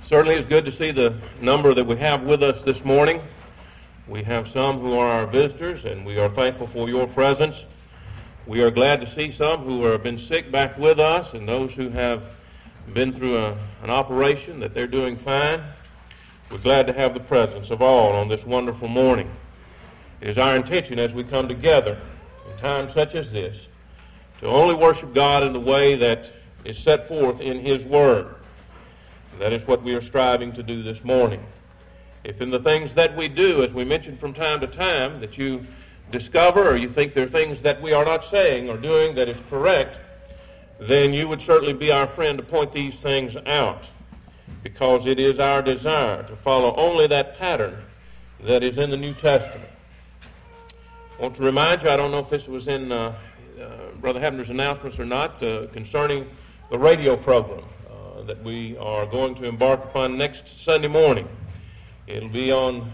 Certainly it's good to see the number that we have with us this morning. We have some who are our visitors, and we are thankful for your presence. We are glad to see some who have been sick back with us, and those who have been through an operation that they're doing fine. We're glad to have the presence of all on this wonderful morning. It is our intention as we come together in times such as this to only worship God in the way that is set forth in His Word. That is what we are striving to do this morning. If in the things that we do, as we mentioned from time to time, that you discover or you think there are things that we are not saying or doing that is correct, then you would certainly be our friend to point these things out, because it is our desire to follow only that pattern that is in the New Testament. I want to remind you, I don't know if this was in Brother Hebner's announcements or not, concerning the radio program that we are going to embark upon next Sunday morning. It'll be on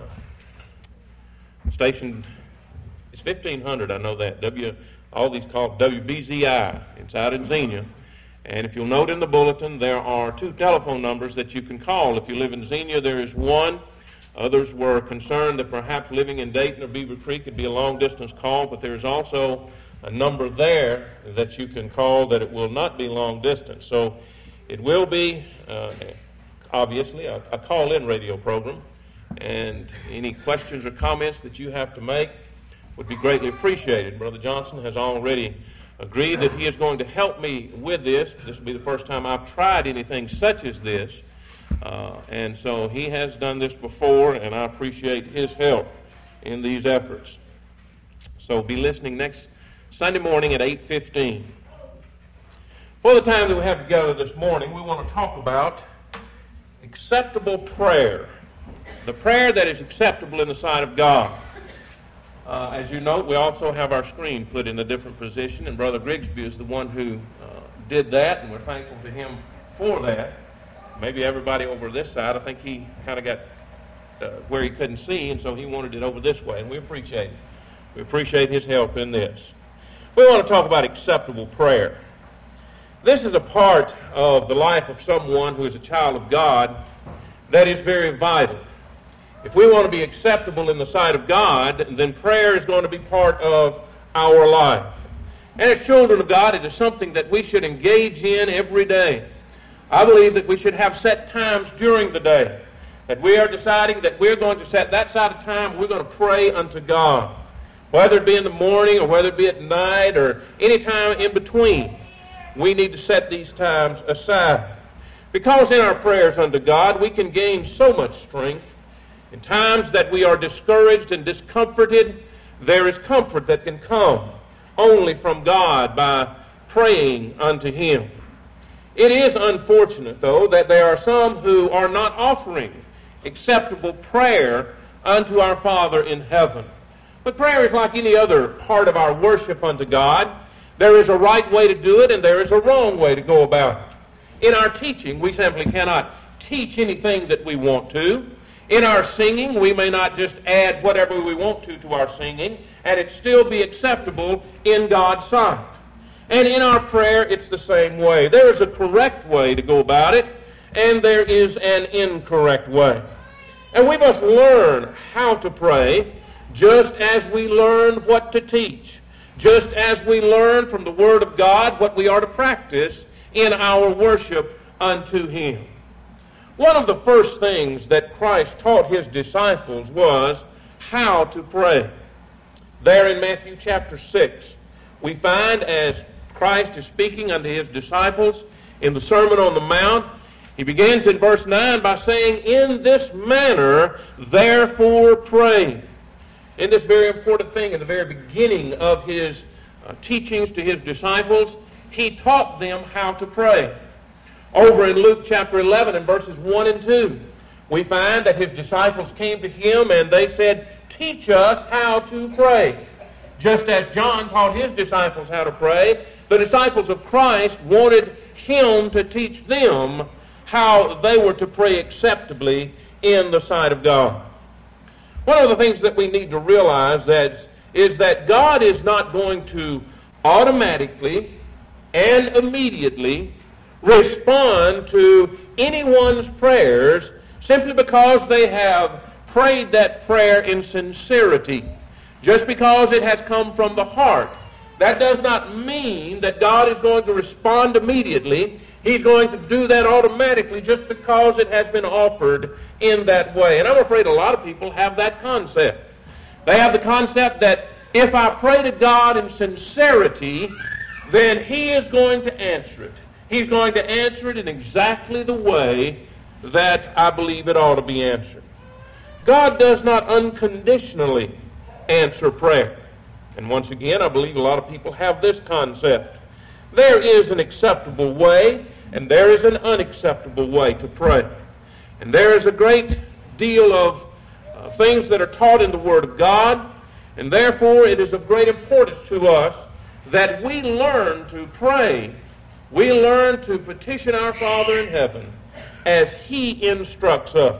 station, it's 1500, I know that, all these called WBZI. It's out in Xenia. And if you'll note in the bulletin, there are two telephone numbers that you can call. If you live in Xenia, there is one. Others were concerned that perhaps living in Dayton or Beaver Creek could be a long-distance call, but there's also a number there that you can call that it will not be long-distance. So it will be, obviously, a call-in radio program, and any questions or comments that you have to make would be greatly appreciated. Brother Johnson has already agreed that he is going to help me with this. This will be the first time I've tried anything such as this, and so he has done this before, and I appreciate his help in these efforts. So be listening next Sunday morning at 8:15. For the time that we have together this morning, we want to talk about acceptable prayer, the prayer that is acceptable in the sight of God. As you note, we also have our screen put in a different position, and Brother Grigsby is the one who did that, and we're thankful to him for that. Maybe everybody over this side, I think he kind of got where he couldn't see, and so he wanted it over this way, and we appreciate it. We appreciate his help in this. We want to talk about acceptable prayer. This is a part of the life of someone who is a child of God that is very vital. If we want to be acceptable in the sight of God, then prayer is going to be part of our life. And as children of God, it is something that we should engage in every day. I believe that we should have set times during the day, that we are deciding that we're going to set that side of time, we're going to pray unto God, whether it be in the morning or whether it be at night or any time in between. We need to set these times aside, because in our prayers unto God, we can gain so much strength. In times that we are discouraged and discomforted, there is comfort that can come only from God by praying unto Him. It is unfortunate, though, that there are some who are not offering acceptable prayer unto our Father in heaven. But prayer is like any other part of our worship unto God. There is a right way to do it, and there is a wrong way to go about it. In our teaching, we simply cannot teach anything that we want to. In our singing, we may not just add whatever we want to our singing, and it still be acceptable in God's sight. And in our prayer, it's the same way. There is a correct way to go about it, and there is an incorrect way. And we must learn how to pray, just as we learn what to teach, just as we learn from the Word of God what we are to practice in our worship unto Him. One of the first things that Christ taught His disciples was how to pray. There in Matthew chapter 6, we find as Christ is speaking unto His disciples in the Sermon on the Mount, He begins in verse 9 by saying, "In this manner, therefore pray." In this very important thing, in the very beginning of His teachings to His disciples, He taught them how to pray. Over in Luke chapter 11 and verses 1 and 2, we find that His disciples came to Him and they said, "Teach us how to pray." Just as John taught his disciples how to pray, the disciples of Christ wanted Him to teach them how they were to pray acceptably in the sight of God. One of the things that we need to realize is that God is not going to automatically and immediately respond to anyone's prayers simply because they have prayed that prayer in sincerity. Just because it has come from the heart, that does not mean that God is going to respond immediately. He's going to do that automatically just because it has been offered in that way. And I'm afraid a lot of people have that concept. They have the concept that if I pray to God in sincerity, then He is going to answer it. He's going to answer it in exactly the way that I believe it ought to be answered. God does not unconditionally answer prayer. And once again, I believe a lot of people have this concept. There is an acceptable way, and there is an unacceptable way to pray. And there is a great deal of things that are taught in the Word of God, and therefore it is of great importance to us that we learn to pray. We learn to petition our Father in heaven as He instructs us.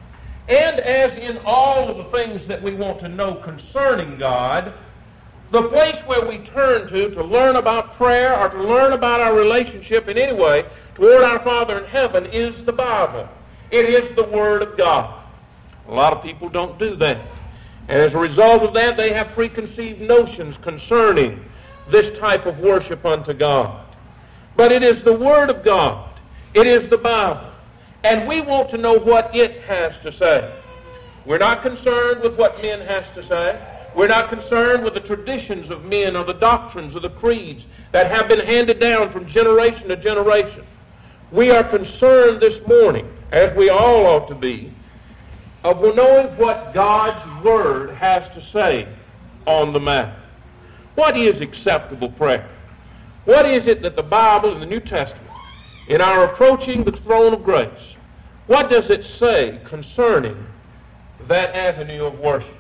And as in all of the things that we want to know concerning God, the place where we turn to learn about prayer or to learn about our relationship in any way toward our Father in heaven is the Bible. It is the Word of God. A lot of people don't do that. And as a result of that, they have preconceived notions concerning this type of worship unto God. But it is the Word of God. It is the Bible. And we want to know what it has to say. We're not concerned with what men has to say. We're not concerned with the traditions of men or the doctrines or the creeds that have been handed down from generation to generation. We are concerned this morning, as we all ought to be, of knowing what God's Word has to say on the matter. What is acceptable prayer? What is it that the Bible in the New Testament, in our approaching the throne of grace, what does it say concerning that avenue of worship?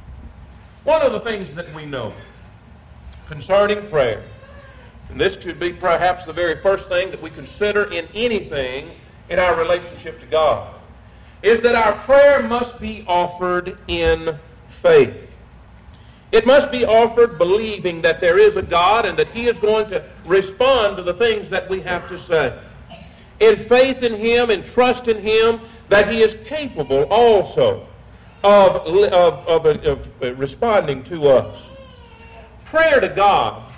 One of the things that we know concerning prayer, and this should be perhaps the very first thing that we consider in anything in our relationship to God, is that our prayer must be offered in faith. It must be offered believing that there is a God and that He is going to respond to the things that we have to say. In faith in Him and trust in Him that He is capable also of responding to us. Prayer to God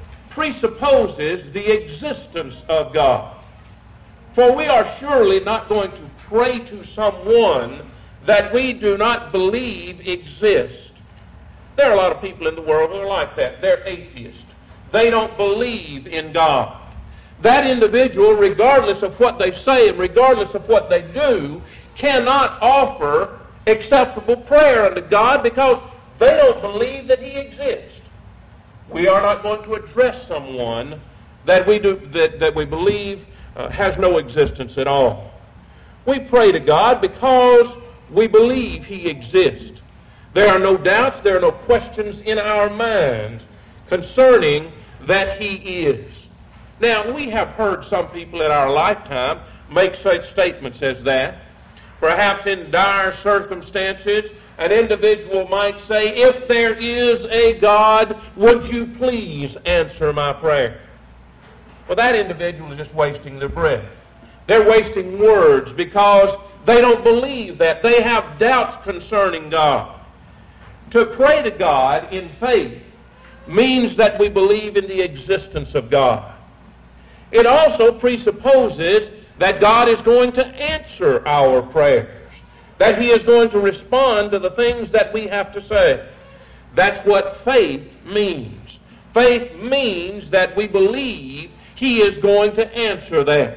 presupposes the existence of God. For we are surely not going to pray to someone that we do not believe exists. There are a lot of people in the world who are like that. They're atheists. They don't believe in God. That individual, regardless of what they say and regardless of what they do, cannot offer acceptable prayer unto God because they don't believe that He exists. We are not going to address someone that we believe has no existence at all. We pray to God because we believe He exists. There are no doubts, there are no questions in our minds concerning that He is. Now, we have heard some people in our lifetime make such statements as that. Perhaps in dire circumstances, an individual might say, if there is a God, would you please answer my prayer? Well, that individual is just wasting their breath. They're wasting words because they don't believe that. They have doubts concerning God. To pray to God in faith means that we believe in the existence of God. It also presupposes that God is going to answer our prayers, that He is going to respond to the things that we have to say. That's what faith means. Faith means that we believe He is going to answer that.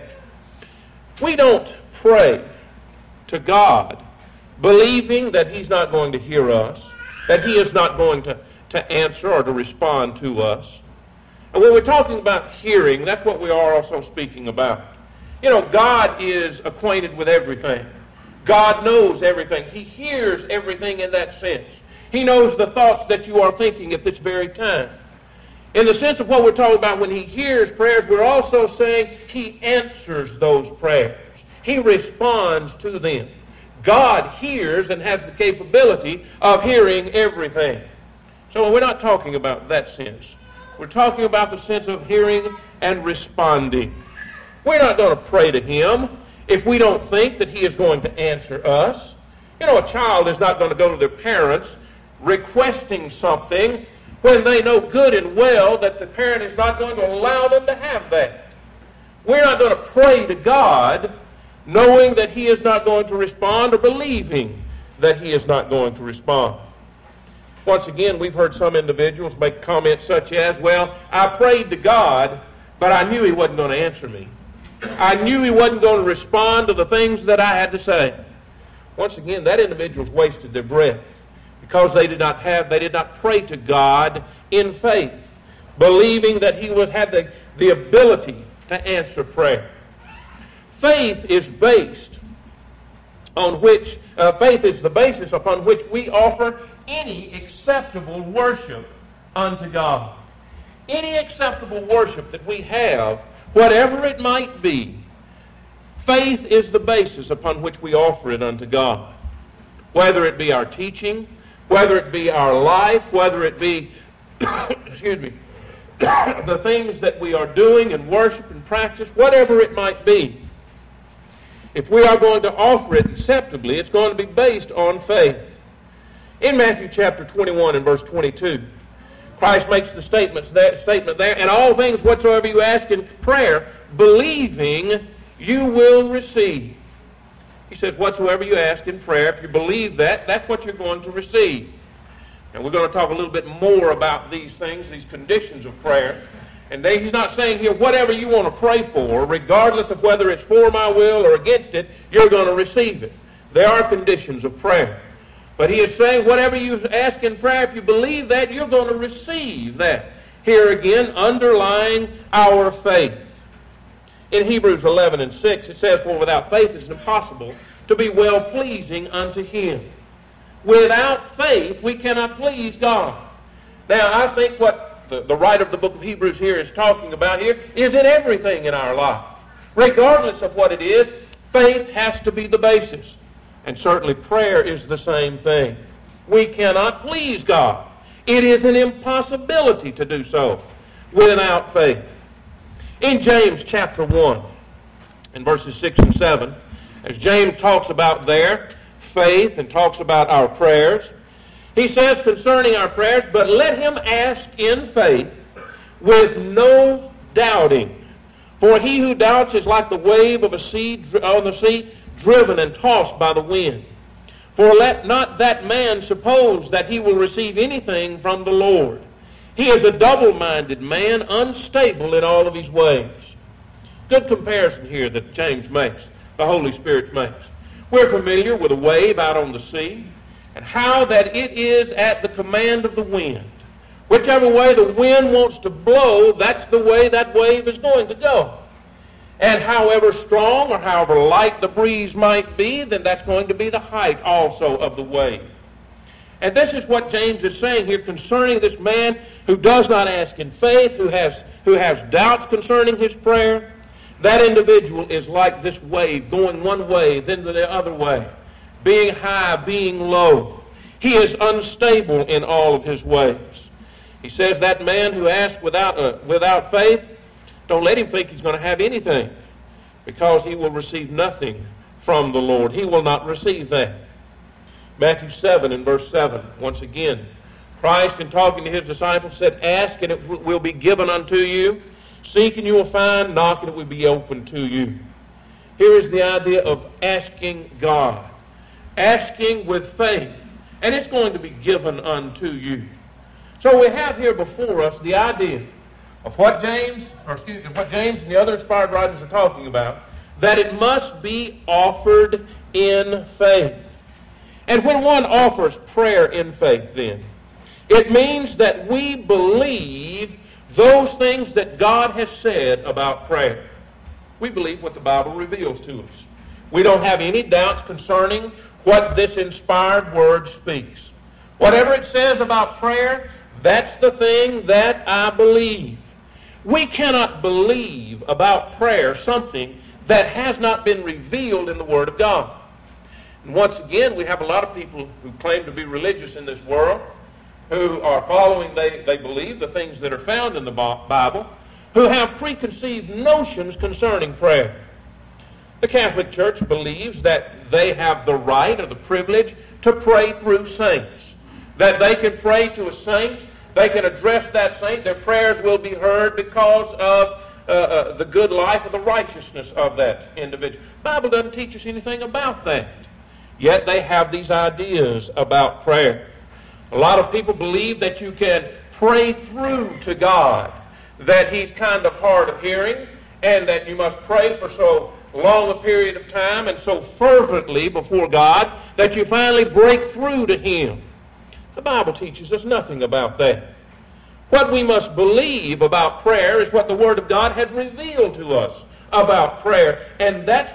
We don't pray to God believing that He's not going to hear us, that He is not going to answer or to respond to us. And when we're talking about hearing, that's what we are also speaking about. You know, God is acquainted with everything. God knows everything. He hears everything in that sense. He knows the thoughts that you are thinking at this very time. In the sense of what we're talking about, when He hears prayers, we're also saying He answers those prayers. He responds to them. God hears and has the capability of hearing everything. So we're not talking about that sense. We're talking about the sense of hearing and responding. We're not going to pray to him if we don't think that he is going to answer us. You know, a child is not going to go to their parents requesting something when they know good and well that the parent is not going to allow them to have that. We're not going to pray to God knowing that he is not going to respond or believing that he is not going to respond. Once again, we've heard some individuals make comments such as, well, I prayed to God, but I knew he wasn't going to answer me. I knew he wasn't going to respond to the things that I had to say. Once again, that individual's wasted their breath because they did not pray to God in faith, believing that he had the ability to answer prayer. Faith is based on which, faith is the basis upon which we offer any acceptable worship unto God. Any acceptable worship that we have, whatever it might be, faith is the basis upon which we offer it unto God. Whether it be our teaching, whether it be our life, whether it be, the things that we are doing in worship and practice, whatever it might be. If we are going to offer it acceptably, it's going to be based on faith. In Matthew chapter 21 and verse 22, Christ makes the statement there, and all things whatsoever you ask in prayer, believing, you will receive. He says, whatsoever you ask in prayer, if you believe that, that's what you're going to receive. And we're going to talk a little bit more about these things, these conditions of prayer. And he's not saying here, whatever you want to pray for, regardless of whether it's for my will or against it, you're going to receive it. There are conditions of prayer. But he is saying, whatever you ask in prayer, if you believe that, you're going to receive that. Here again, underlying our faith. In Hebrews 11 and 6, it says, for without faith it's impossible to be well-pleasing unto him. Without faith, we cannot please God. Now, I think what the writer of the book of Hebrews here is talking about here is in everything in our life. Regardless of what it is, faith has to be the basis. And certainly prayer is the same thing. We cannot please God. It is an impossibility to do so without faith. In James chapter 1, in verses 6 and 7, as James talks about there, faith and talks about our prayers, he says concerning our prayers, but let him ask in faith with no doubting. For he who doubts is like the wave of a sea on the sea, driven and tossed by the wind. For let not that man suppose that he will receive anything from the Lord. He is a double-minded man, unstable in all of his ways. Good comparison here that James makes, the Holy Spirit makes. We're familiar with a wave out on the sea, and how that it is at the command of the wind. Whichever way the wind wants to blow, that's the way that wave is going to go. And however strong or however light the breeze might be, then that's going to be the height also of the wave. And this is what James is saying here concerning this man who does not ask in faith, who has doubts concerning his prayer. That individual is like this wave, going one way, then the other way, being high, being low. He is unstable in all of his ways. He says that man who asks without faith, don't let him think he's going to have anything, because he will receive nothing from the Lord. He will not receive that. Matthew 7 and verse 7, once again, Christ, in talking to his disciples, said, ask and it will be given unto you. Seek and you will find. Knock and it will be open to you. Here is the idea of asking God. Asking with faith. And it's going to be given unto you. So we have here before us the idea of what James and the other inspired writers are talking about, that it must be offered in faith. And when one offers prayer in faith, then, it means that we believe those things that God has said about prayer. We believe what the Bible reveals to us. We don't have any doubts concerning what this inspired word speaks. Whatever it says about prayer, that's the thing that I believe. We cannot believe about prayer something that has not been revealed in the Word of God. And once again, we have a lot of people who claim to be religious in this world, who are following, they believe, the things that are found in the Bible, who have preconceived notions concerning prayer. The Catholic Church believes that they have the right or the privilege to pray through saints, that they can pray to a saint, they can address that saint, their prayers will be heard because of the good life or the righteousness of that individual. The Bible doesn't teach us anything about that. Yet they have these ideas about prayer. A lot of people believe that you can pray through to God, that He's kind of hard of hearing, and that you must pray for so long a period of time and so fervently before God that you finally break through to Him. The Bible teaches us nothing about that. What we must believe about prayer is what the Word of God has revealed to us about prayer, and that's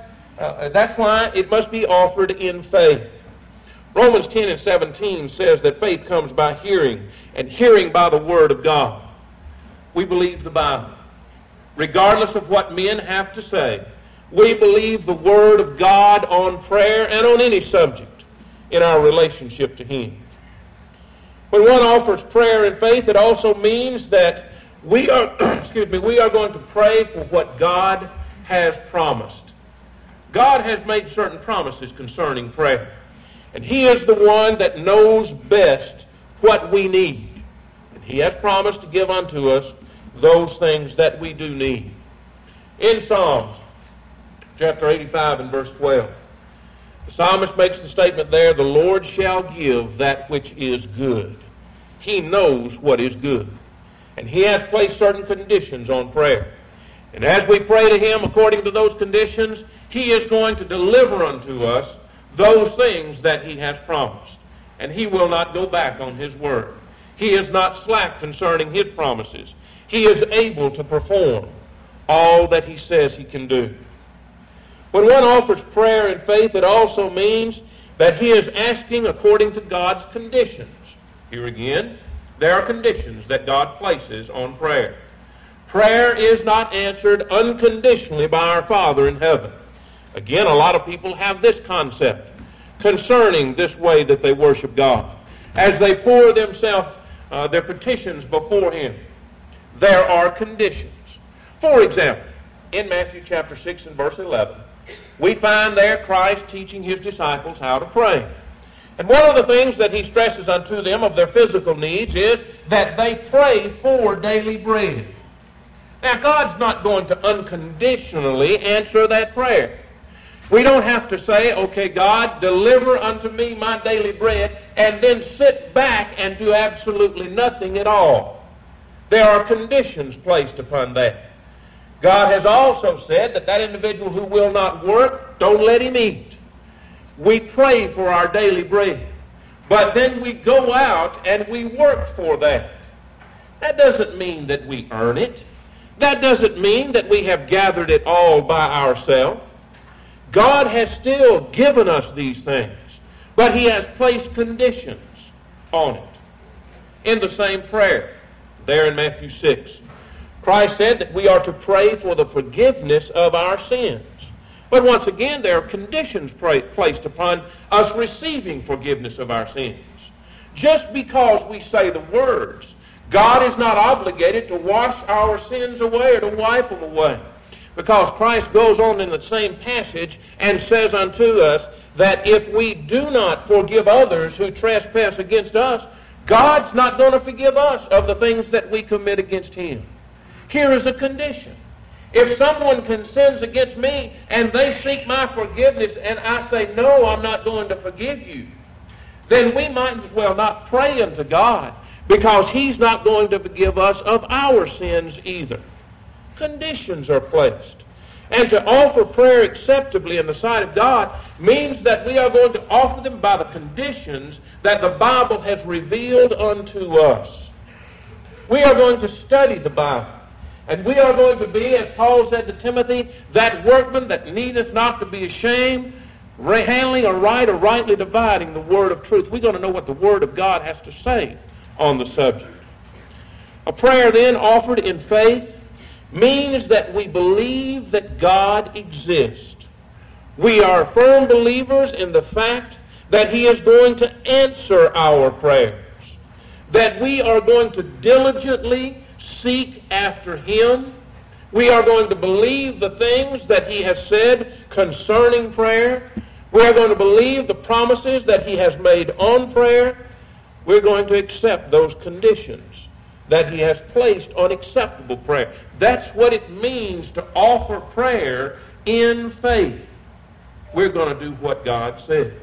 why it must be offered in faith. Romans 10:17 says that faith comes by hearing, and hearing by the Word of God. We believe the Bible. Regardless of what men have to say, we believe the Word of God on prayer and on any subject in our relationship to Him. When one offers prayer in faith, it also means that we are going to pray for what God has promised. God has made certain promises concerning prayer, and He is the one that knows best what we need. And He has promised to give unto us those things that we do need. In Psalms chapter 85 and verse 12, the psalmist makes the statement there, "The Lord shall give that which is good." He knows what is good. And He has placed certain conditions on prayer. And as we pray to Him according to those conditions, He is going to deliver unto us those things that He has promised. And He will not go back on His word. He is not slack concerning His promises. He is able to perform all that He says He can do. When one offers prayer in faith, it also means that he is asking according to God's conditions. Here again, there are conditions that God places on prayer. Prayer is not answered unconditionally by our Father in heaven. Again, a lot of people have this concept concerning this way that they worship God. As they pour themselves, their petitions before Him, there are conditions. For example, in Matthew chapter 6 and verse 11, we find there Christ teaching His disciples how to pray. And one of the things that He stresses unto them of their physical needs is that they pray for daily bread. Now, God's not going to unconditionally answer that prayer. We don't have to say, okay, God, deliver unto me my daily bread, and then sit back and do absolutely nothing at all. There are conditions placed upon that. God has also said that individual who will not work, don't let him eat. We pray for our daily bread, but then we go out and we work for that. That doesn't mean that we earn it. That doesn't mean that we have gathered it all by ourselves. God has still given us these things, but He has placed conditions on it. In the same prayer, there in Matthew 6, Christ said that we are to pray for the forgiveness of our sins. But once again, there are conditions placed upon us receiving forgiveness of our sins. Just because we say the words, God is not obligated to wash our sins away or to wipe them away. Because Christ goes on in the same passage and says unto us that if we do not forgive others who trespass against us, God's not going to forgive us of the things that we commit against Him. Here is a condition. If someone sins against me and they seek my forgiveness and I say, no, I'm not going to forgive you, then we might as well not pray unto God, because He's not going to forgive us of our sins either. Conditions are placed. And to offer prayer acceptably in the sight of God means that we are going to offer them by the conditions that the Bible has revealed unto us. We are going to study the Bible. And we are going to be, as Paul said to Timothy, that workman that needeth not to be ashamed, handling aright or rightly dividing the word of truth. We're going to know what the Word of God has to say on the subject. A prayer then offered in faith means that we believe that God exists. We are firm believers in the fact that He is going to answer our prayers, that we are going to diligently seek after him. We are going to believe the things that he has said concerning prayer. We are going to believe the promises that he has made on prayer. We're going to accept those conditions that he has placed on acceptable prayer. That's what it means to offer prayer in faith. We're going to do what God says.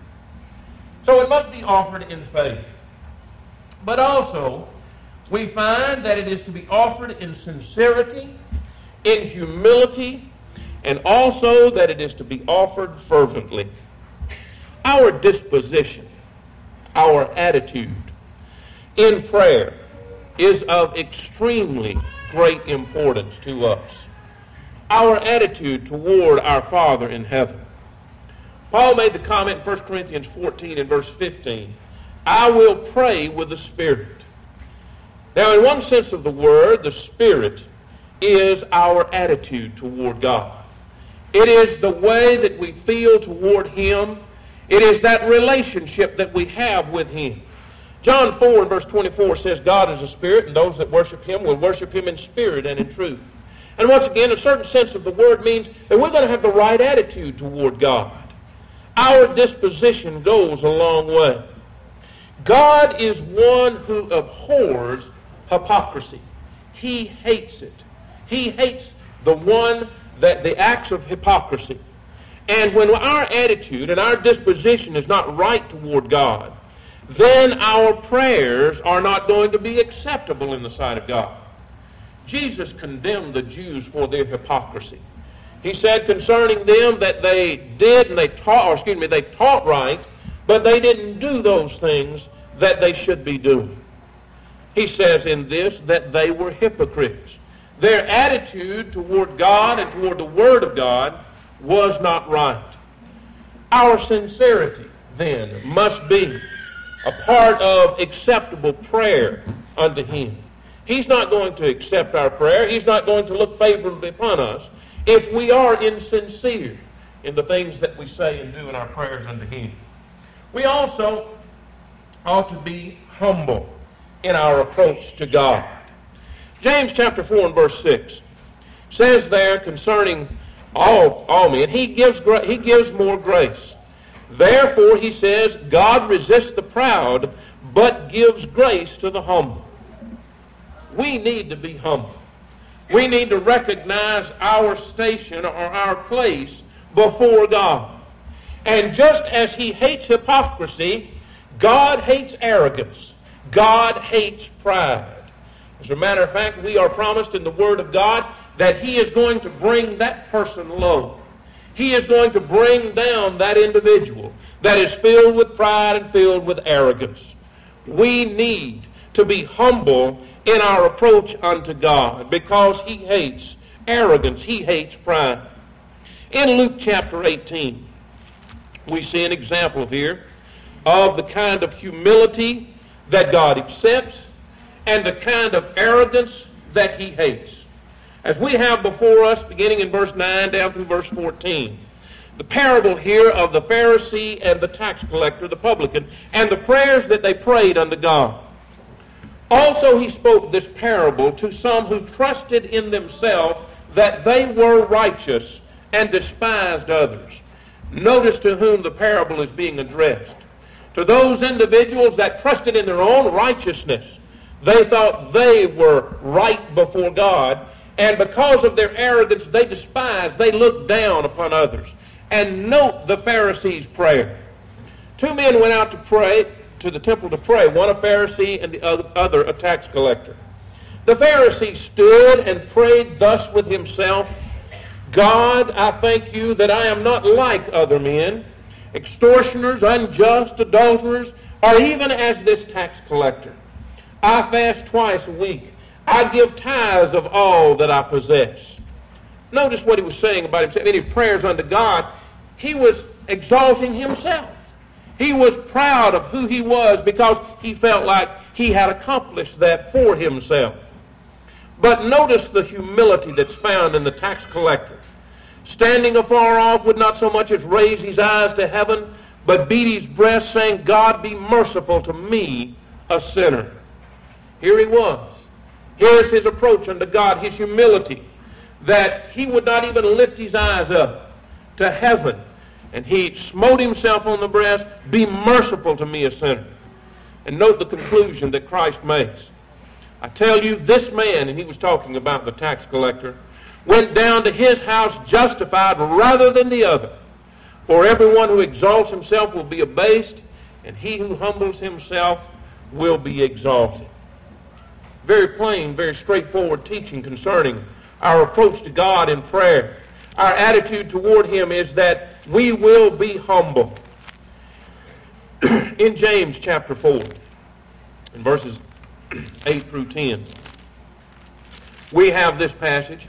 So it must be offered in faith. But also, we find that it is to be offered in sincerity, in humility, and also that it is to be offered fervently. Our disposition, our attitude in prayer is of extremely great importance to us. Our attitude toward our Father in heaven. Paul made the comment in 1 Corinthians 14 and verse 15, I will pray with the Spirit. Now, in one sense of the word, the Spirit is our attitude toward God. It is the way that we feel toward him. It is that relationship that we have with him. John 4 and verse 24 says, God is a spirit, and those that worship him will worship him in spirit and in truth. And once again, a certain sense of the word means that we're going to have the right attitude toward God. Our disposition goes a long way. God is one who abhors hypocrisy. He hates it. He hates the acts of hypocrisy. And when our attitude and our disposition is not right toward God, then our prayers are not going to be acceptable in the sight of God. Jesus condemned the Jews for their hypocrisy. He said concerning them that they taught right, but they didn't do those things that they should be doing. He says in this that they were hypocrites. Their attitude toward God and toward the Word of God was not right. Our sincerity, then, must be a part of acceptable prayer unto him. He's not going to accept our prayer. He's not going to look favorably upon us if we are insincere in the things that we say and do in our prayers unto him. We also ought to be humble in our approach to God. James chapter 4 and verse 6 says there concerning all men, he gives more grace. Therefore, he says, God resists the proud, but gives grace to the humble. We need to be humble. We need to recognize our station or our place before God. And just as he hates hypocrisy, God hates arrogance. God hates pride. As a matter of fact, we are promised in the Word of God that he is going to bring that person low. He is going to bring down that individual that is filled with pride and filled with arrogance. We need to be humble in our approach unto God because he hates arrogance. He hates pride. In Luke chapter 18, we see an example here of the kind of humility that God accepts and the kind of arrogance that he hates. As we have before us, beginning in verse 9 down through verse 14, the parable here of the Pharisee and the tax collector, the publican, and the prayers that they prayed unto God. Also he spoke this parable to some who trusted in themselves that they were righteous and despised others. Notice to whom the parable is being addressed. To those individuals that trusted in their own righteousness. They thought they were right before God, and because of their arrogance, they despised, they looked down upon others. And note the Pharisee's prayer. Two men went out to pray, to the temple to pray, one a Pharisee and the other a tax collector. The Pharisee stood and prayed thus with himself, God, I thank you that I am not like other men, extortioners, unjust, adulterers, or even as this tax collector. I fast twice a week. I give tithes of all that I possess. Notice what he was saying about himself. In his prayers unto God, he was exalting himself. He was proud of who he was because he felt like he had accomplished that for himself. But notice the humility that's found in the tax collector. Standing afar off would not so much as raise his eyes to heaven, but beat his breast, saying, God, be merciful to me, a sinner. Here he was. Here's his approach unto God, his humility, that he would not even lift his eyes up to heaven. And he smote himself on the breast, be merciful to me, a sinner. And note the conclusion that Christ makes. I tell you, this man, and he was talking about the tax collector, went down to his house justified rather than the other. For everyone who exalts himself will be abased, and he who humbles himself will be exalted. Very plain, very straightforward teaching concerning our approach to God in prayer. Our attitude toward him is that we will be humble. In James chapter 4, in verses 8 through 10, we have this passage.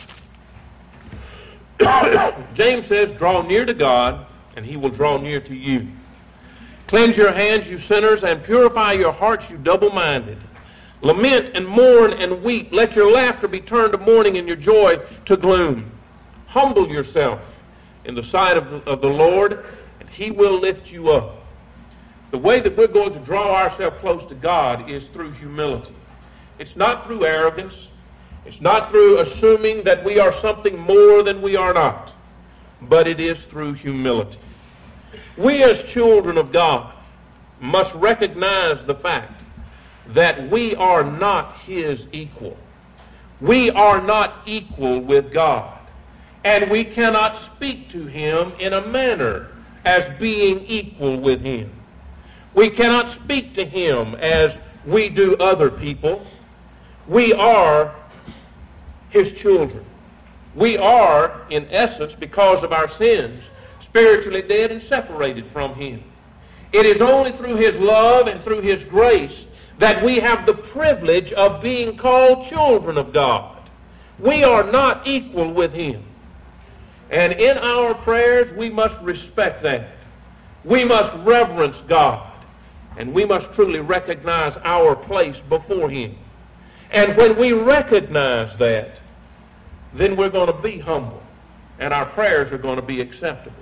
James says, draw near to God, and he will draw near to you. Cleanse your hands, you sinners, and purify your hearts, you double-minded. Lament and mourn and weep. Let your laughter be turned to mourning and your joy to gloom. Humble yourself in the sight of the Lord, and he will lift you up. The way that we're going to draw ourselves close to God is through humility. It's not through arrogance. It's not through assuming that we are something more than we are not, but it is through humility. We as children of God must recognize the fact that we are not his equal. We are not equal with God, and we cannot speak to him in a manner as being equal with him. We cannot speak to him as we do other people. We are his children. We are, in essence, because of our sins, spiritually dead and separated from him. It is only through his love and through his grace that we have the privilege of being called children of God. We are not equal with him. And in our prayers, we must respect that. We must reverence God. And we must truly recognize our place before him. And when we recognize that, then we're going to be humble. And our prayers are going to be acceptable.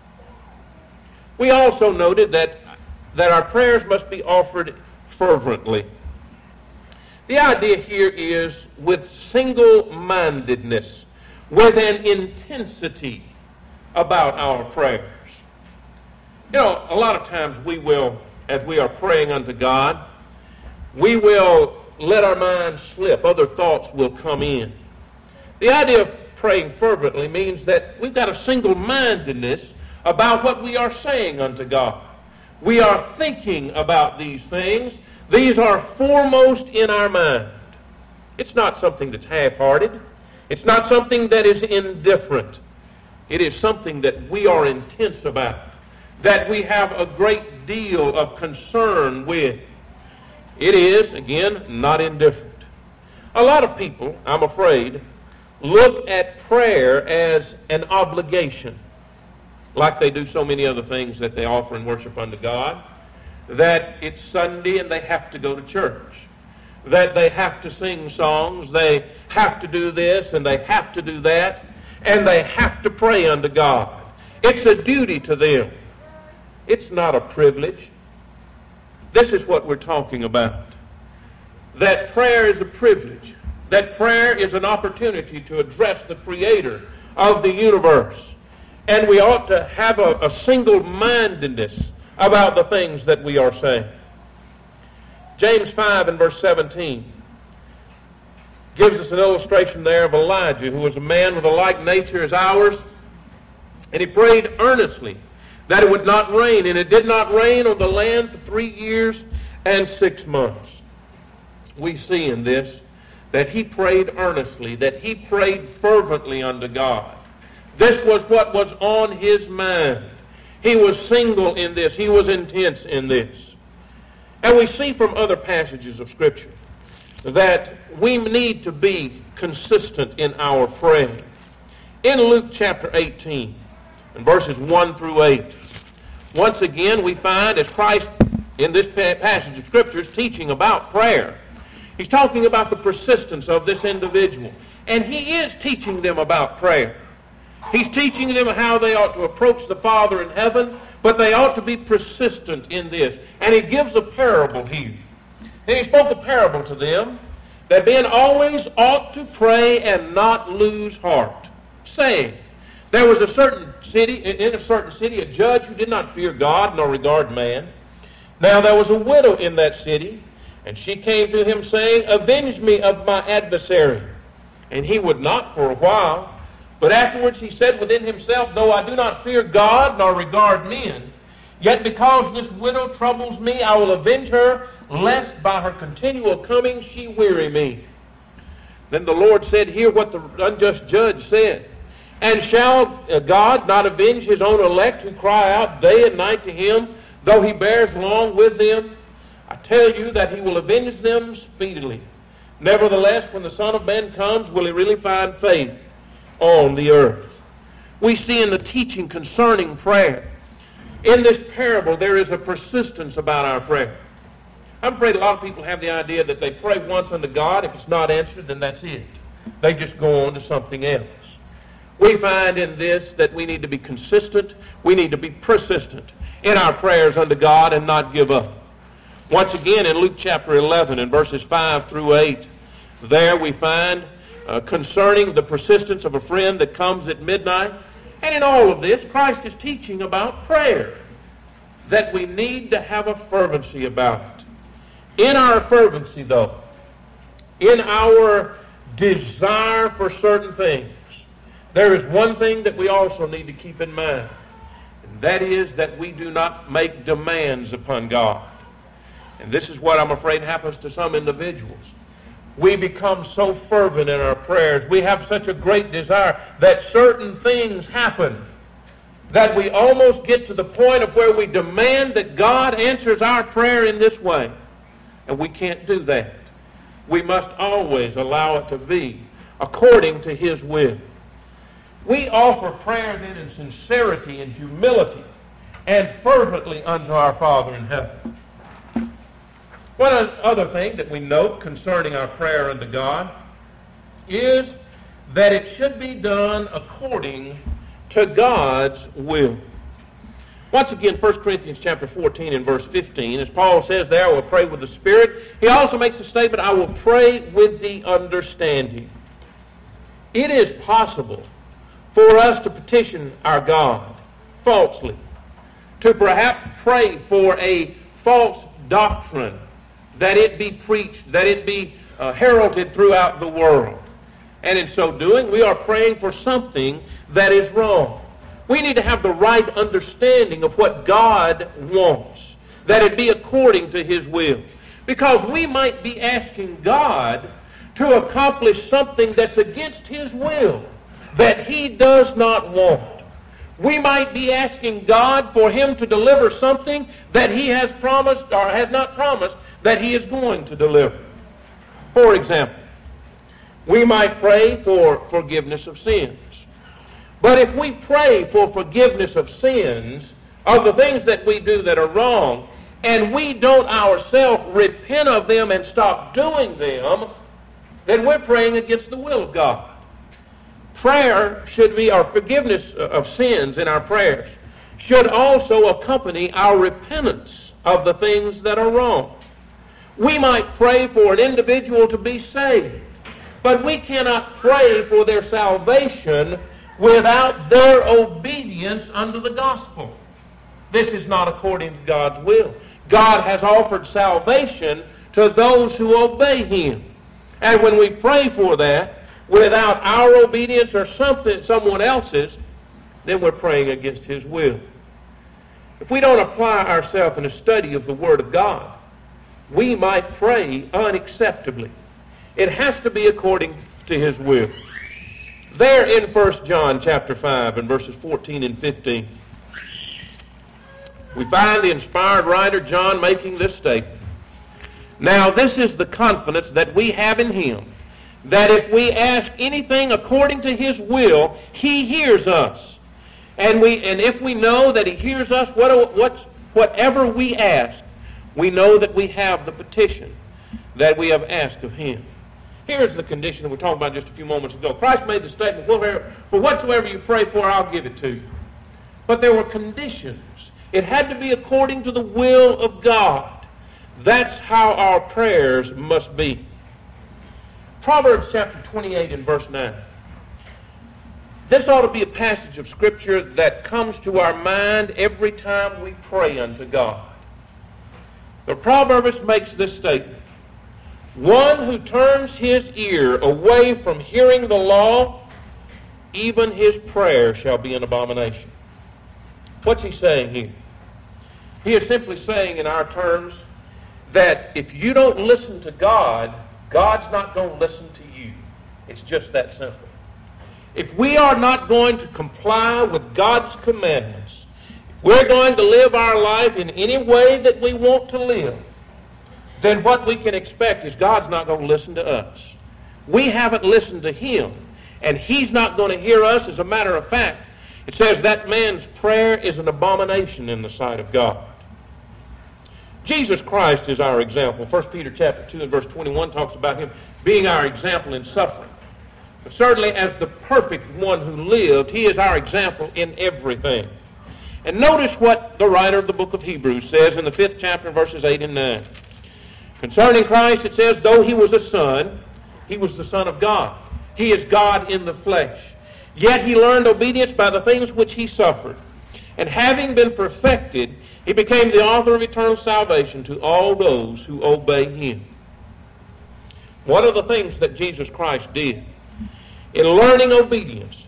We also noted that our prayers must be offered fervently. The idea here is with single-mindedness, with an intensity about our prayers. You know, a lot of times we will, as we are praying unto God, we will let our minds slip. Other thoughts will come in. The idea of praying fervently means that we've got a single-mindedness about what we are saying unto God. We are thinking about these things. These are foremost in our mind. It's not something that's half-hearted. It's not something that is indifferent. It is something that we are intense about, that we have a great deal of concern with. It is, again, not indifferent. A lot of people, I'm afraid, look at prayer as an obligation, like they do so many other things that they offer and worship unto God, that it's Sunday and they have to go to church, that they have to sing songs, they have to do this and they have to do that, and they have to pray unto God. It's a duty to them. It's not a privilege. This is what we're talking about. That prayer is a privilege. That prayer is an opportunity to address the Creator of the universe. And we ought to have a single-mindedness about the things that we are saying. James 5 and verse 17 gives us an illustration there of Elijah, who was a man with a like nature as ours, and he prayed earnestly that it would not rain, and it did not rain on the land for 3 years and 6 months. We see in this that he prayed earnestly, that he prayed fervently unto God. This was what was on his mind. He was single in this. He was intense in this. And we see from other passages of Scripture that we need to be consistent in our praying. In Luke chapter 18, in verses 1 through 8, once again we find, as Christ in this passage of Scripture is teaching about prayer, he's talking about the persistence of this individual. And he is teaching them about prayer. He's teaching them how they ought to approach the Father in heaven, but they ought to be persistent in this. And he gives a parable here. And he spoke a parable to them, that men always ought to pray and not lose heart, saying, there was in a certain city, a judge who did not fear God nor regard man. Now there was a widow in that city, and she came to him, saying, avenge me of my adversary. And he would not for a while. But afterwards he said within himself, though I do not fear God nor regard men, yet because this widow troubles me, I will avenge her, lest by her continual coming she weary me. Then the Lord said, hear what the unjust judge said. And shall God not avenge his own elect who cry out day and night to him, though he bears long with them? I tell you that he will avenge them speedily. Nevertheless, when the Son of Man comes, will he really find faith on the earth? We see in the teaching concerning prayer, in this parable, there is a persistence about our prayer. I'm afraid a lot of people have the idea that they pray once unto God. If it's not answered, then that's it. They just go on to something else. We find in this that we need to be consistent. We need to be persistent in our prayers unto God and not give up. Once again, in Luke chapter 11, in verses 5 through 8, there we find concerning the persistence of a friend that comes at midnight. And in all of this, Christ is teaching about prayer, that we need to have a fervency about it. In our fervency, though, in our desire for certain things, there is one thing that we also need to keep in mind, and that is that we do not make demands upon God. And this is what I'm afraid happens to some individuals. We become so fervent in our prayers. We have such a great desire that certain things happen that we almost get to the point of where we demand that God answers our prayer in this way. And we can't do that. We must always allow it to be according to his will. We offer prayer then in sincerity and humility and fervently unto our Father in heaven. One other thing that we note concerning our prayer unto God is that it should be done according to God's will. Once again, 1 Corinthians chapter 14 and verse 15, as Paul says there, I will pray with the Spirit. He also makes the statement, I will pray with the understanding. It is possible for us to petition our God falsely, to perhaps pray for a false doctrine, that it be preached, that it be heralded throughout the world. And in so doing, we are praying for something that is wrong. We need to have the right understanding of what God wants, that it be according to his will. Because we might be asking God to accomplish something that's against his will, that he does not want. We might be asking God for him to deliver something that he has promised or has not promised that he is going to deliver. For example, we might pray for forgiveness of sins. But if we pray for forgiveness of sins, of the things that we do that are wrong, and we don't ourselves repent of them and stop doing them, then we're praying against the will of God. Prayer should be, our forgiveness of sins in our prayers should also accompany our repentance of the things that are wrong. We might pray for an individual to be saved, but we cannot pray for their salvation without their obedience unto the gospel. This is not according to God's will. God has offered salvation to those who obey him. And when we pray for that, without our obedience or someone else's, then we're praying against his will. If we don't apply ourselves in a study of the Word of God, we might pray unacceptably. It has to be according to his will. There in 1 John chapter 5 and verses 14 and 15, we find the inspired writer John making this statement. Now this is the confidence that we have in him, that if we ask anything according to his will, he hears us. And if we know that he hears us, whatever we ask, we know that we have the petition that we have asked of him. Here's the condition that we talked about just a few moments ago. Christ made the statement, for whatsoever you pray for, I'll give it to you. But there were conditions. It had to be according to the will of God. That's how our prayers must be. Proverbs chapter 28 and verse 9. This ought to be a passage of Scripture that comes to our mind every time we pray unto God. The proverbist makes this statement: one who turns his ear away from hearing the law, even his prayer shall be an abomination. What's he saying here? He is simply saying in our terms that if you don't listen to God, God's not going to listen to you. It's just that simple. If we are not going to comply with God's commandments, if we're going to live our life in any way that we want to live, then what we can expect is God's not going to listen to us. We haven't listened to Him, and He's not going to hear us. As a matter of fact, it says that man's prayer is an abomination in the sight of God. Jesus Christ is our example. 1 Peter chapter 2 and verse 21 talks about Him being our example in suffering. But certainly as the perfect one who lived, He is our example in everything. And notice what the writer of the book of Hebrews says in the 5th chapter, verses 8 and 9. Concerning Christ, it says, though He was a son, He was the Son of God. He is God in the flesh. Yet He learned obedience by the things which He suffered. And having been perfected, He became the author of eternal salvation to all those who obey Him. One of the things that Jesus Christ did in learning obedience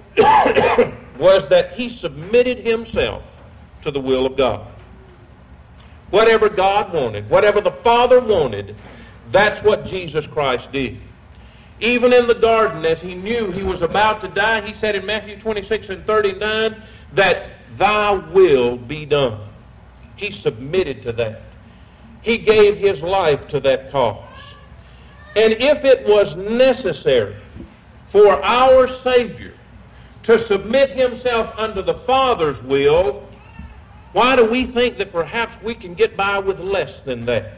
was that He submitted Himself to the will of God. Whatever God wanted, whatever the Father wanted, that's what Jesus Christ did. Even in the garden, as He knew He was about to die, He said in Matthew 26 and 39 that Thy will be done. He submitted to that. He gave His life to that cause. And if it was necessary for our Savior to submit Himself unto the Father's will, why do we think that perhaps we can get by with less than that?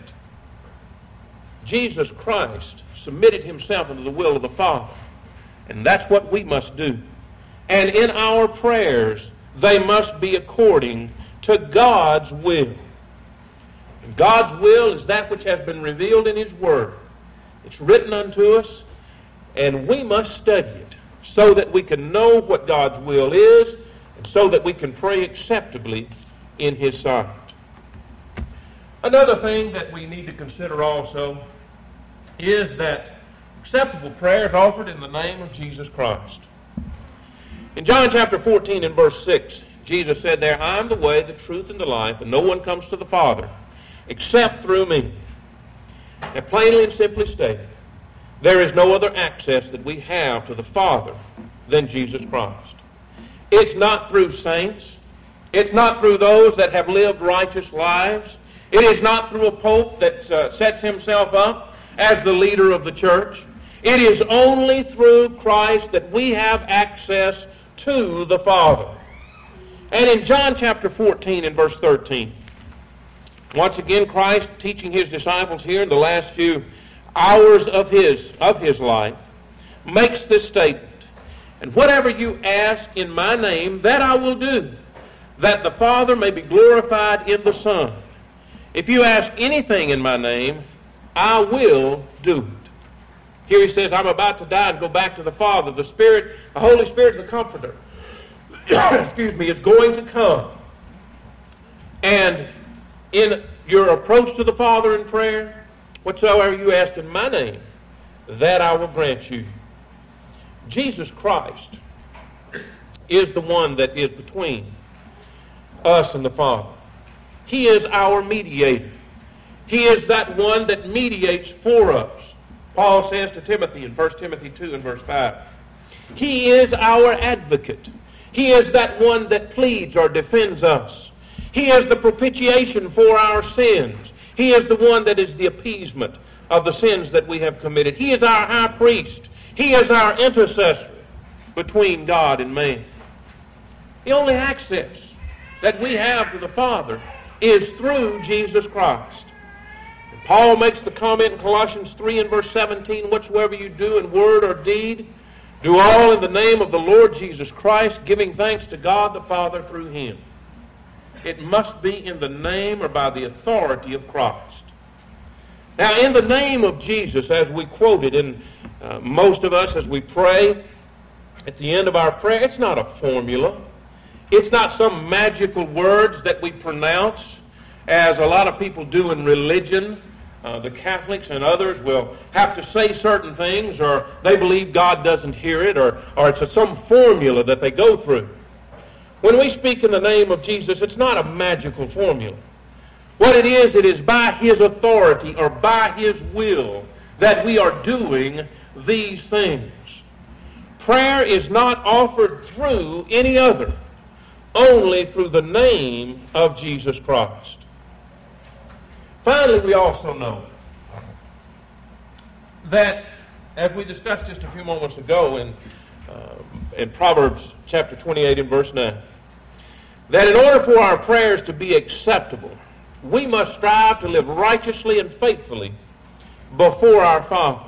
Jesus Christ submitted Himself unto the will of the Father. And that's what we must do. And in our prayers, they must be according to God's will. And God's will is that which has been revealed in His Word. It's written unto us, and we must study it so that we can know what God's will is, and so that we can pray acceptably in His sight. Another thing that we need to consider also is that acceptable prayer is offered in the name of Jesus Christ. In John chapter 14 and verse 6, Jesus said there, I am the way, the truth, and the life, and no one comes to the Father except through me. And plainly and simply stated, there is no other access that we have to the Father than Jesus Christ. It's not through saints. It's not through those that have lived righteous lives. It is not through a pope that sets himself up as the leader of the church. It is only through Christ that we have access to the Father. And in John chapter 14 and verse 13, once again Christ teaching His disciples here in the last few hours of his life makes this statement, and whatever you ask in my name, that I will do, that the Father may be glorified in the Son. If you ask anything in my name, I will do it. Here He says, I'm about to die and go back to the Father. The Spirit, the Holy Spirit, the Comforter, is going to come. And in your approach to the Father in prayer, whatsoever you ask in my name, that I will grant you. Jesus Christ is the one that is between us and the Father. He is our mediator. He is that one that mediates for us. Paul says to Timothy in 1 Timothy 2 and verse 5, He is our advocate. He is that one that pleads or defends us. He is the propitiation for our sins. He is the one that is the appeasement of the sins that we have committed. He is our high priest. He is our intercessor between God and man. The only access that we have to the Father is through Jesus Christ. And Paul makes the comment in Colossians 3 and verse 17, whatsoever you do in word or deed, do all in the name of the Lord Jesus Christ, giving thanks to God the Father through Him. It must be in the name or by the authority of Christ. Now, in the name of Jesus, as we quoted, and most of us, as we pray, at the end of our prayer, it's not a formula. It's not some magical words that we pronounce, as a lot of people do in religion. The Catholics and others will have to say certain things, or they believe God doesn't hear it, or it's some formula that they go through. When we speak in the name of Jesus, it's not a magical formula. What it is by His authority or by His will that we are doing these things. Prayer is not offered through any other, only through the name of Jesus Christ. Finally, we also know that, as we discussed just a few moments ago in Proverbs chapter 28 and verse 9, that in order for our prayers to be acceptable, we must strive to live righteously and faithfully before our Father.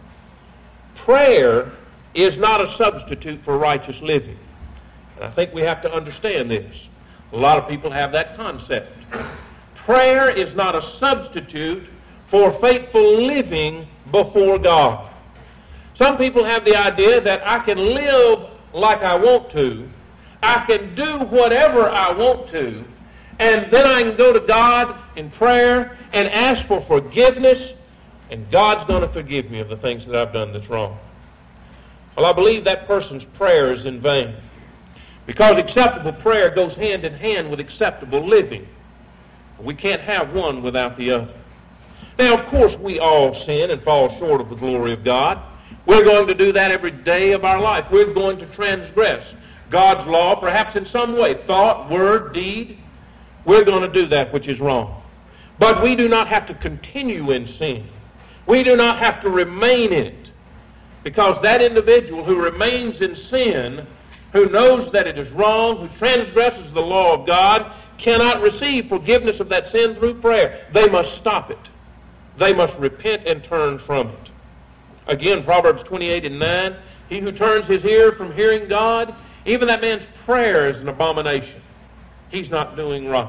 Prayer is not a substitute for righteous living. And I think we have to understand this. A lot of people have that concept. Prayer is not a substitute for faithful living before God. Some people have the idea that I can live like I want to, I can do whatever I want to, and then I can go to God in prayer and ask for forgiveness, and God's going to forgive me of the things that I've done that's wrong. Well, I believe that person's prayer is in vain, because acceptable prayer goes hand in hand with acceptable living. We can't have one without the other. Now, of course, we all sin and fall short of the glory of God. We're going to do that every day of our life. We're going to transgress God's law, perhaps in some way, thought, word, deed. We're going to do that which is wrong. But we do not have to continue in sin. We do not have to remain in it. Because that individual who remains in sin, who knows that it is wrong, who transgresses the law of God, cannot receive forgiveness of that sin through prayer. They must stop it. They must repent and turn from it. Again, Proverbs 28 and 9, he who turns his ear from hearing God, even that man's prayer is an abomination. He's not doing right.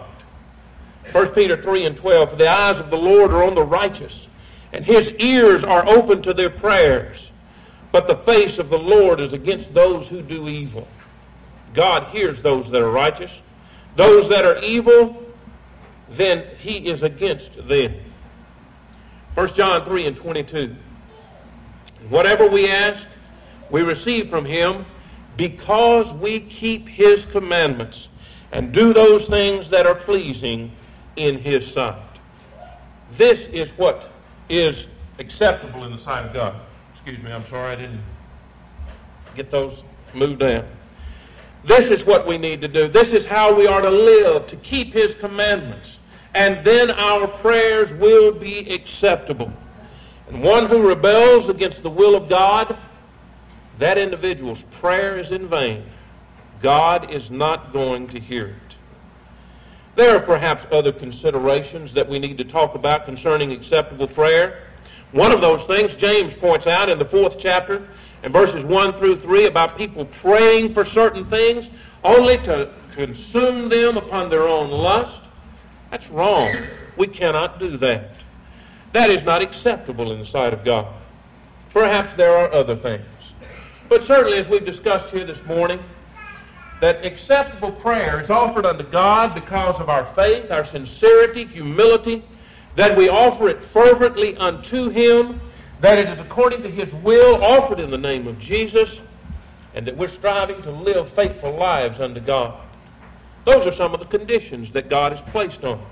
1 Peter 3 and 12, for the eyes of the Lord are on the righteous, and His ears are open to their prayers. But the face of the Lord is against those who do evil. God hears those that are righteous. Those that are evil, then He is against them. 1 John 3 and 22. Whatever we ask, we receive from Him, because we keep His commandments and do those things that are pleasing in His sight. This is what is acceptable in the sight of God. Excuse me, I'm sorry I didn't get those moved down. This is what we need to do. This is how we are to live, to keep His commandments. And then our prayers will be acceptable. And one who rebels against the will of God, that individual's prayer is in vain. God is not going to hear it. There are perhaps other considerations that we need to talk about concerning acceptable prayer. One of those things, James points out in the 4th chapter, in verses 1 through 3, about people praying for certain things only to consume them upon their own lust. That's wrong. We cannot do that. That is not acceptable in the sight of God. Perhaps there are other things. But certainly, as we've discussed here this morning, that acceptable prayer is offered unto God because of our faith, our sincerity, humility, that we offer it fervently unto Him, that it is according to His will, offered in the name of Jesus, and that we're striving to live faithful lives unto God. Those are some of the conditions that God has placed on it.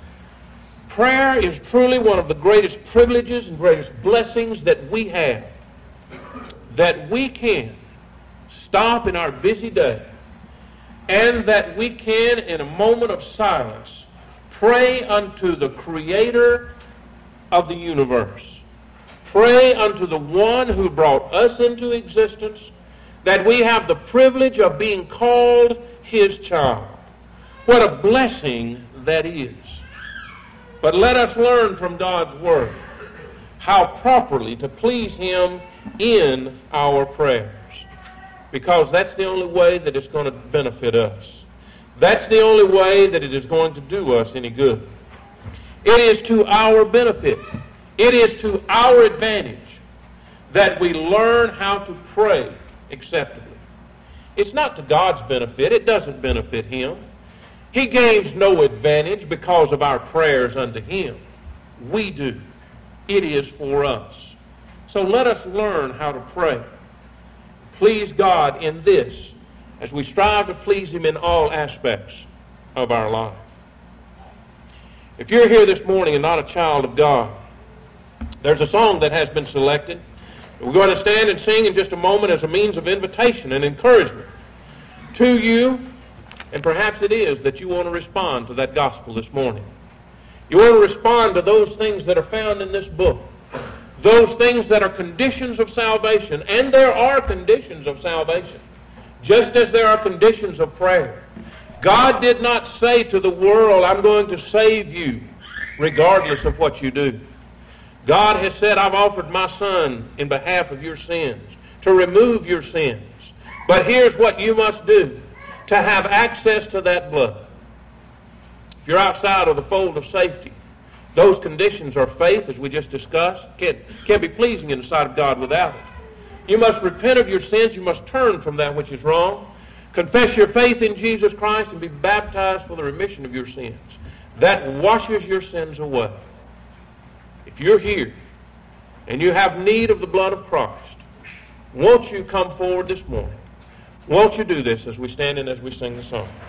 Prayer is truly one of the greatest privileges and greatest blessings that we have, that we can stop in our busy day, and that we can, in a moment of silence, pray unto the Creator of the universe. Pray unto the one who brought us into existence, that we have the privilege of being called His child. What a blessing that is. But let us learn from God's Word how properly to please Him in our prayers, because that's the only way that it's going to benefit us. That's the only way that it is going to do us any good. It is to our benefit. It is to our advantage that we learn how to pray acceptably. It's not to God's benefit. It doesn't benefit Him. He gains no advantage because of our prayers unto Him. We do. It is for us. So let us learn how to pray. Please God in this as we strive to please Him in all aspects of our life. If you're here this morning and not a child of God, there's a song that has been selected. We're going to stand and sing in just a moment as a means of invitation and encouragement to you, and perhaps it is that you want to respond to that gospel this morning. You want to respond to those things that are found in this book, those things that are conditions of salvation, and there are conditions of salvation, just as there are conditions of prayer. God did not say to the world, I'm going to save you regardless of what you do. God has said, I've offered my Son in behalf of your sins, to remove your sins. But here's what you must do to have access to that blood. If you're outside of the fold of safety, those conditions are faith, as we just discussed. Can't be pleasing in the sight of God without it. You must repent of your sins. You must turn from that which is wrong. Confess your faith in Jesus Christ and be baptized for the remission of your sins. That washes your sins away. If you're here and you have need of the blood of Christ, won't you come forward this morning? Won't you do this as we stand and as we sing the song?